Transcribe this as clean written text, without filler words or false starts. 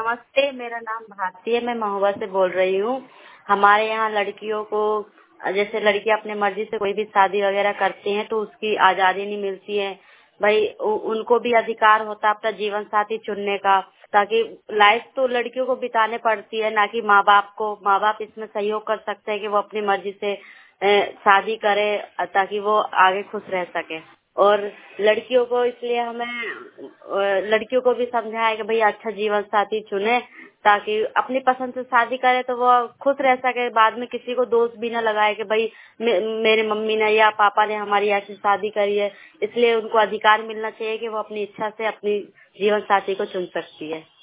नमस्ते, मेरा नाम भारती है, मैं महुआ से बोल रही हूँ। हमारे यहाँ लड़कियों को जैसे लड़कियां अपने मर्जी से कोई भी शादी वगैरह करती हैं तो उसकी आजादी नहीं मिलती है। भाई उनको भी अधिकार होता है अपना जीवन साथी चुनने का, ताकि लाइफ तो लड़कियों को बिताने पड़ती है, ना कि माँ बाप को। माँ बाप इसमें सहयोग कर सकते हैं कि वो अपनी मर्जी से शादी करे ताकि वो आगे खुश रह सके। और लड़कियों को इसलिए हमें लड़कियों को भी समझाया कि भई अच्छा जीवन साथी चुने, ताकि अपनी पसंद से शादी करे तो वो खुश रह सके, बाद में किसी को दोष भी ना लगाए कि भाई मेरे मम्मी ने या पापा ने हमारी ऐसी शादी करी है। इसलिए उनको अधिकार मिलना चाहिए कि वो अपनी इच्छा से अपनी जीवन साथी को चुन सकती है।